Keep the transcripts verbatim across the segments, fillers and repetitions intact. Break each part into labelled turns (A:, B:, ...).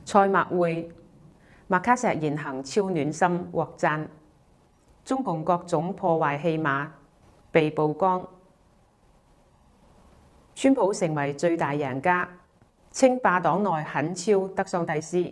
A: 賽馬會，麥卡錫言行超暖心獲讚。中共各種破壞戲碼被曝光。川普成為最大贏家，稱霸黨內狠超德桑蒂斯。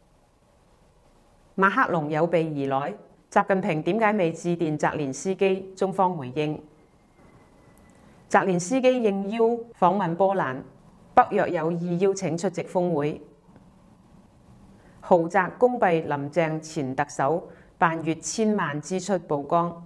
A: 馬克龍有備而來，習近平點解未致電澤連斯基？中方回應。澤連斯基應邀訪問波蘭，北約有意邀請出席峰會。豪宅公幣林鄭前特首辦逾千萬支出曝光。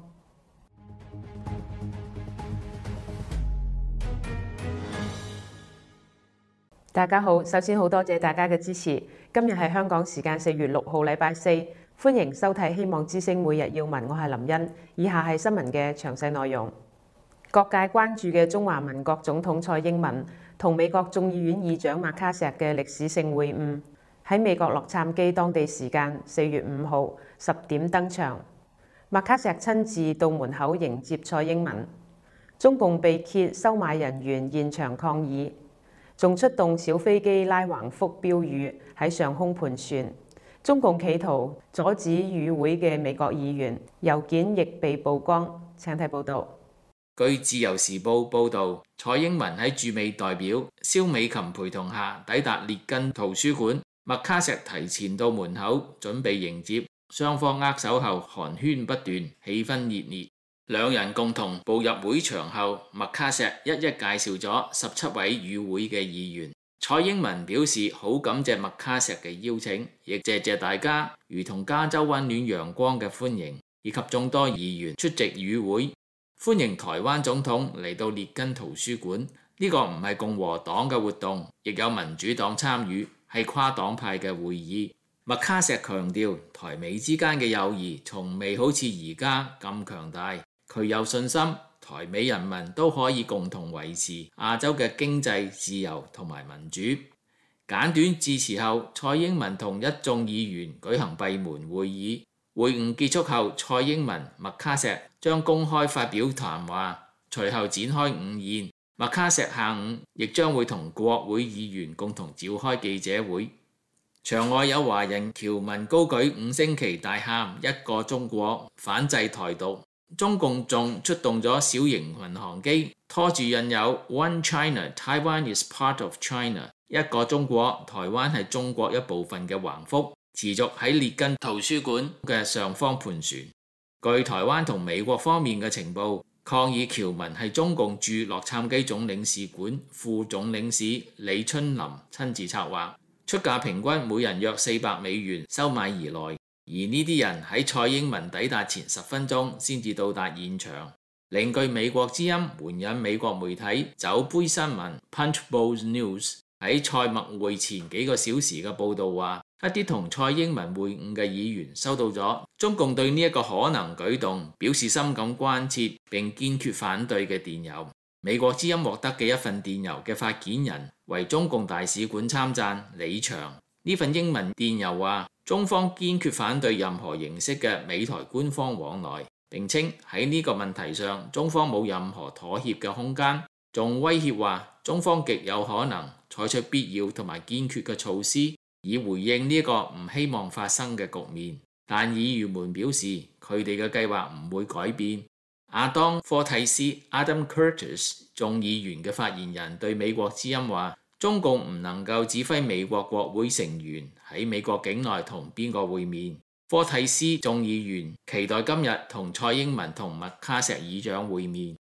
A: 大家好，首先好多謝大家嘅支持。今日係香港時間四月六號，禮拜四，歡迎收睇《希望之聲每日要聞》，我係林茵。以下係新聞嘅詳細內容。各界關注嘅中華民國總統蔡英文同美國眾議院議長麥卡錫嘅歷史性會晤，喺美國洛杉磯當地時間四月五號十點登場。麥卡錫親自到門口迎接蔡英文，中共被揭收買人員現場抗議，仲出動小飛機拉橫幅標語喺上空盤旋。中共企圖阻止與會嘅美國議員，郵件亦被曝光。請睇報導。
B: 據自由時報報導，蔡英文喺駐美代表蕭美琴陪同下抵達列根圖書館，麥卡錫提前到門口準備迎接，雙方握手後寒暄不斷，氣氛熱烈。兩人共同步入會場後，麥卡錫一一介紹咗十七位與會嘅議員。蔡英文表示好感謝麥卡錫嘅邀請，亦謝謝大家如同加州溫暖陽光嘅歡迎，以及眾多議員出席與會，歡迎台灣總統嚟到列根圖書館。呢個唔係共和黨嘅活動，亦有民主黨參與，係跨黨派嘅會議。麥卡錫強調，台美之間嘅友誼從未好似而家咁強大。佢有信心，台美人民都可以共同維持亞洲嘅經濟自由同埋民主。簡短致辭後，蔡英文同一眾議員舉行閉門會議。會晤結束後，蔡英文、麥卡錫將公開發表談話，隨後展開午宴。麥卡錫下午亦將會同國會議員共同召開記者會。場外有華人僑民高舉五星旗，大喊一個中國，反制台獨。中共仲出動咗小型民航機，拖住印有 One China, Taiwan is part of China 一個中國，台灣係中國一部分嘅橫幅，持續喺列根圖書館嘅上方盤旋。據台灣同美國方面嘅情報，抗議僑民係中共駐洛杉磯總領事館副總領事李春林親自策劃，出價平均每人約四百美元收買而來。而呢啲人喺蔡英文抵達前十分鐘先至到達現場。另據美國之音援引美國媒體酒杯新聞 Punch Bowl News 喺蔡麥會前幾個小時嘅報導話，一啲同蔡英文會晤嘅議員收到咗中共對呢一個可能舉動表示深感關切並堅決反對嘅電郵。美國之音獲得嘅一份電郵嘅發件人為中共大使館參贊李翔。呢份英文電郵話，中方堅決反對任何形式嘅美台官方往來，並稱喺呢個問題上，中方冇任何妥協嘅空間，仲威脅話中方極有可能採取必要同埋堅決嘅措施，以回應呢個唔希望發生嘅局面。但議員們表示，佢哋嘅計劃唔會改變。亞當科蒂斯 Adam Curtis 眾議員嘅發言人對美國之音話，中共唔能夠指揮美國國會成員喺美國境內同邊個會面。科蒂斯眾議員期待今日同蔡英文同麥卡錫議長會面。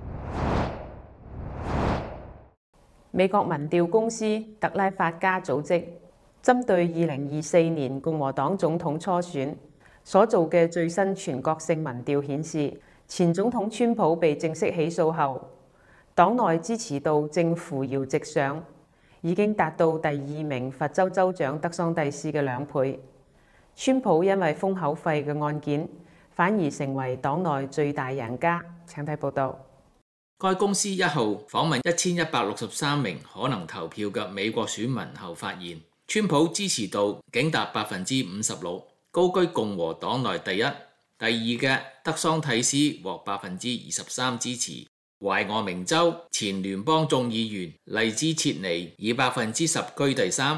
A: 美國民調公司特拉法加組織針對二零二四年共和黨總統初選所做嘅最新全國性民調顯示，前總統川普被正式起訴後，黨內支持度正扶搖直上，已經達到第二名佛州州長德桑蒂斯嘅兩倍。川普因為封口費嘅案件，反而成為黨內最大贏家。請睇報導。
B: 該公司一號訪問一千一百六十三名可能投票嘅美國選民後發現，川普支持度竟達百分之五十六，高居共和黨內第一。第二嘅德桑蒂斯獲百分之二十三支持。懷俄明州前聯邦眾議員麗茲切尼以百分之十居第三，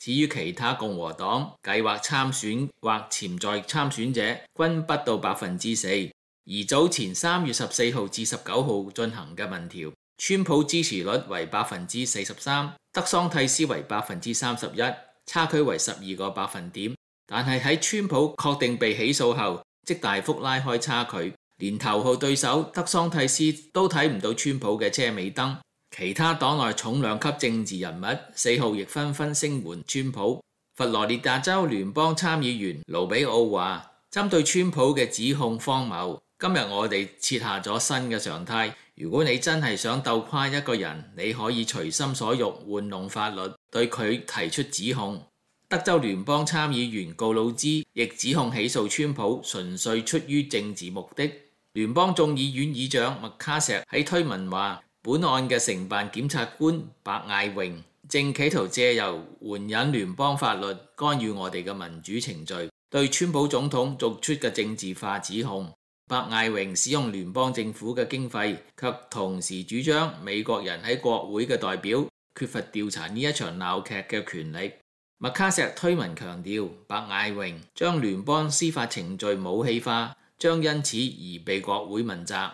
B: 至於其他共和黨計劃參選或潛在參選者，均不到百分之四。而早前三月十四號至十九號進行嘅民調，川普支持率為百分之四十三，德桑蒂斯為百分之三十一，差距為十二個百分點。但係喺川普確定被起訴後，即大幅拉開差距，連頭號對手德桑蒂斯都睇唔到川普嘅車尾燈。其他黨內重量級政治人物四號亦紛紛聲援川普。佛羅里達州聯邦參議員盧比奧話：針對川普嘅指控荒謬，今日我哋設下咗新嘅常態。如果你真係想鬥垮一個人，你可以隨心所欲玩弄法律，對佢提出指控。德州聯邦參議員告魯茲亦指控起訴川普純粹出於政治目的。聯邦眾議院議長麥卡錫喺推文話：本案嘅承辦檢察官白艾榮正企圖借由援引聯邦法律干預我哋嘅民主程序，對川普總統作出嘅政治化指控。白艾榮使用聯邦政府嘅經費，卻同時主張美國人喺國會嘅代表缺乏調查呢一場鬧劇嘅權力。麥卡錫推文強調，白艾榮將聯邦司法程序武器化，將因此而被國會問責。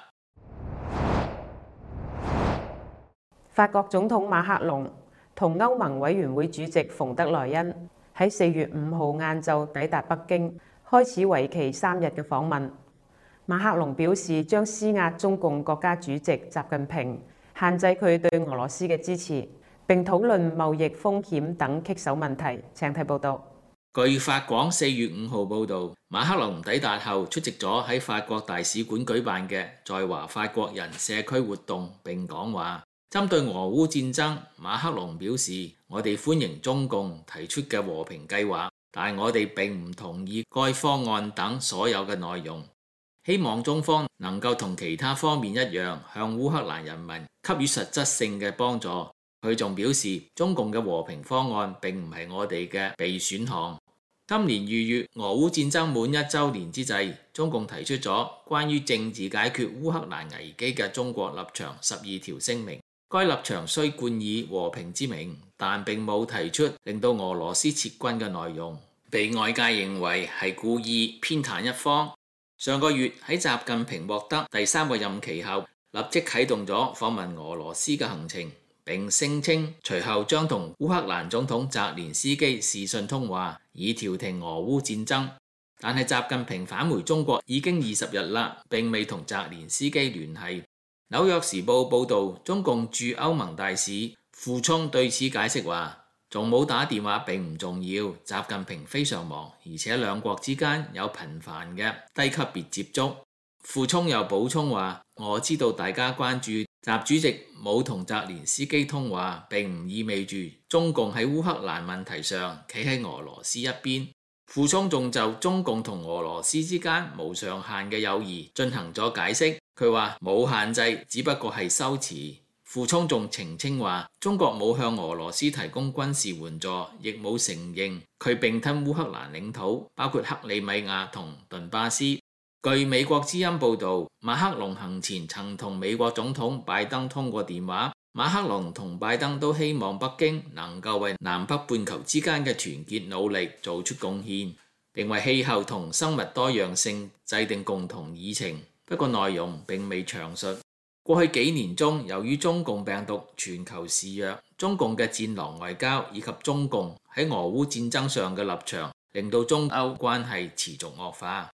A: 法國總統馬克龍同歐盟委員會主席馮德萊恩喺四月五號晏晝抵達北京，開始為期三日嘅訪問。馬克龍表示將施壓中共國家主席習近平，限制佢對俄羅斯嘅支持，並討論貿易風險等棘手問題。請睇報道。
B: 據法廣四月五號報導，馬克龍抵達後出席咗喺法國大使館舉辦嘅在華法國人社區活動並講話。針對俄烏戰爭，馬克龍表示：我哋歡迎中共提出嘅和平計劃，但我哋並唔同意該方案等所有嘅內容。希望中方能夠同其他方面一樣，向烏克蘭人民給予實質性嘅幫助。佢仲表示，中共嘅和平方案並唔係我哋嘅備選項。今年二月，俄烏戰爭滿一週年之際，中共提出咗關於政治解決烏克蘭危機嘅中國立場十二條聲明。該立場雖冠以和平之名，但並冇提出令到俄羅斯撤軍嘅內容，被外界認為係故意偏袒一方。上個月喺習近平獲得第三個任期後，立即啟動咗訪問俄羅斯嘅行程，並聲稱隨後將同烏克蘭總統澤連斯基視訊通話，以調停俄烏戰爭。但係習近平返回中國已經二十日啦，並未同澤連斯基聯繫。紐約時報報導，中共駐歐盟大使傅聰對此解釋話：仲冇打電話並唔重要，習近平非常忙，而且兩國之間有頻繁嘅低級別接觸。傅聰又補充話：我知道大家關注習主席冇同澤連斯基通話，並唔意味住中共喺烏克蘭問題上企喺俄羅斯一邊。傅聰仲就中共同俄羅斯之間無上限嘅友誼進行咗解釋。佢話冇限制，只不過係修辭。傅聰仲澄清話，中國冇向俄羅斯提供軍事援助，亦冇承認佢併吞烏克蘭領土，包括克里米亞同頓巴斯。據美國之音報導，馬克龍行前曾同美國總統拜登通過電話。馬克龍同拜登都希望北京能夠為南北半球之間嘅團結努力做出貢獻，並為氣候同生物多樣性制定共同議程。不過內容並未詳述。過去幾年中，由於中共病毒全球肆虐，中共嘅戰狼外交以及中共喺俄烏戰爭上嘅立場，令到中歐關係持續惡化。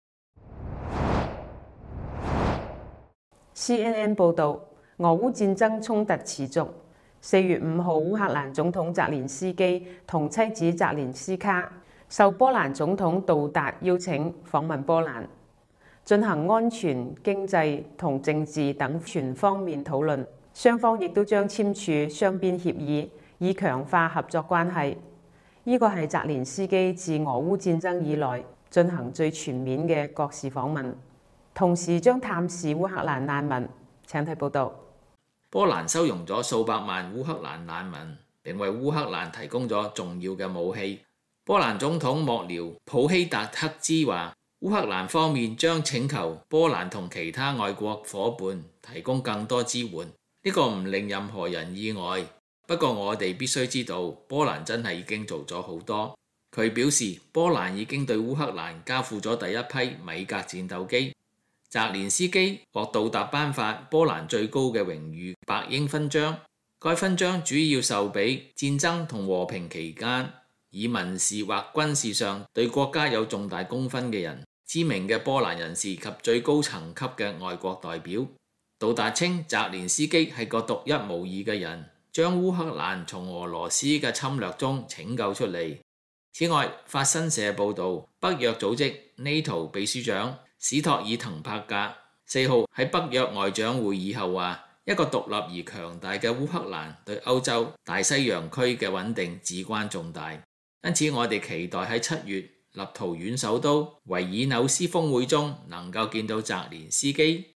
A: C N N 報導，俄烏戰爭衝突持續。四月五號，烏克蘭總統澤連斯基同妻子澤連斯卡受波蘭總統杜達邀請訪問波蘭，進行安全、經濟同政治等全方面討論，雙方亦都將簽署雙邊協議，以強化合作關係。呢個係澤連斯基自俄烏戰爭以來進行最全面嘅國事訪問，同時將探視烏克蘭難民。請睇報導。
B: 波蘭收容咗數百萬烏克蘭難民，並為烏克蘭提供咗重要嘅武器。波蘭總統幕僚普希達克茲話，烏克蘭方面將請求波蘭同其他外國夥伴提供更多支援，呢個唔令任何人意外。 不過我哋必須知道，波蘭真係已經做咗好多。佢表示，波蘭已經對烏克蘭交付咗第一批米格戰鬥機。澤連斯基獲杜達頒發波蘭最高嘅榮譽白鷹勳章，該勳章主要授俾戰爭同和平期間以民事或軍事上對國家有重大功勳嘅人、知名嘅波蘭人士及最高層級嘅外國代表。杜達稱澤連斯基係個獨一無二嘅人，將烏克蘭從俄羅斯嘅侵略中拯救出嚟。此外，法新社報導，北約組織 NATO 秘書長史托爾滕伯格四號喺北約外長會議後話，一個獨立而強大嘅烏克蘭對歐洲大西洋區嘅穩定至關重大，因此我哋期待喺七月立陶宛首都維爾紐斯峰會中能夠見到澤連斯基。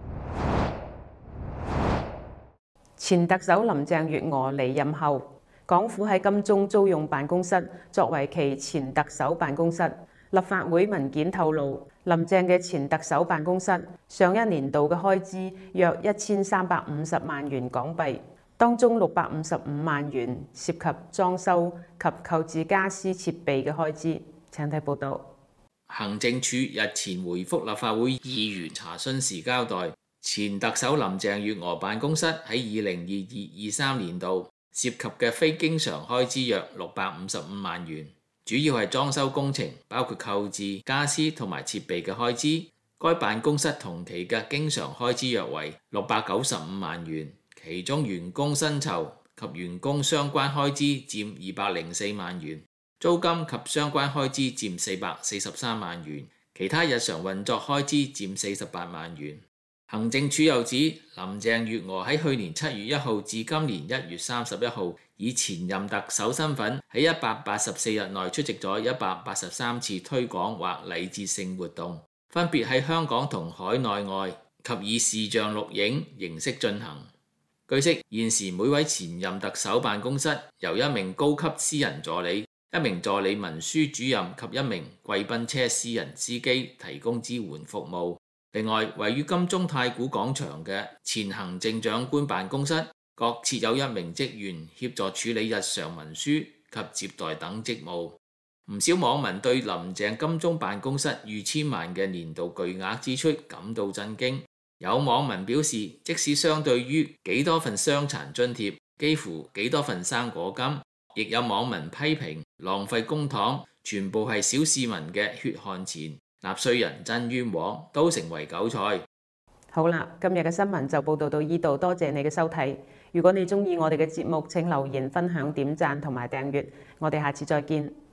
A: 前特首林鄭月娥離任後，港府喺金鐘租用辦公室作為其前特首辦公室。立法會文件透露，林鄭嘅前特首辦公室上一年度嘅開支約一千三百五十萬元港幣，當中六百五十五萬元涉及裝修及購置家私設備嘅開支。請睇報導。
B: 行政署日前回覆立法會議員查詢時交代，前特首林鄭月娥辦公室喺二零二二二三年度涉及嘅非經常開支約六百五十五萬元。主要係裝修工程，包括購置家私同埋設備嘅開支。該辦公室同期嘅經常開支約為六百九十五萬元，其中員工薪酬及員工相關開支佔二百零四萬元，租金及相關開支佔四百四十三萬元，其他日常運作開支佔四十八萬元。行政署又指，林鄭月娥喺去年七月一號至今年一月三十一號，以前任特首身份喺一百八十四日內出席咗一百八十三次推廣或禮節性活動，分別喺香港同海內外及以視像錄影形式進行。據悉，現時每位前任特首辦公室由一名高級私人助理、一名助理文書主任及一名貴賓車私人司機提供支援服務。另外，位於金鐘太古廣場嘅前行政長官辦公室各設有一名職員協助處理日常文書及接待等職務。唔少網民對林鄭金鐘辦公室逾千萬嘅年度巨額支出感到震驚。有網民表示，即使相對於幾多份傷殘津貼，幾乎幾多份生果金，亦有網民批評浪費公帑，全部係小市民嘅血汗錢。納稅人真冤枉，都成為韭菜。
A: 好啦，今日嘅新聞就報道到呢度，多謝你嘅收睇。如果你鍾意我哋嘅節目，請留言、分享、點讚同埋訂閱。我哋下次再見。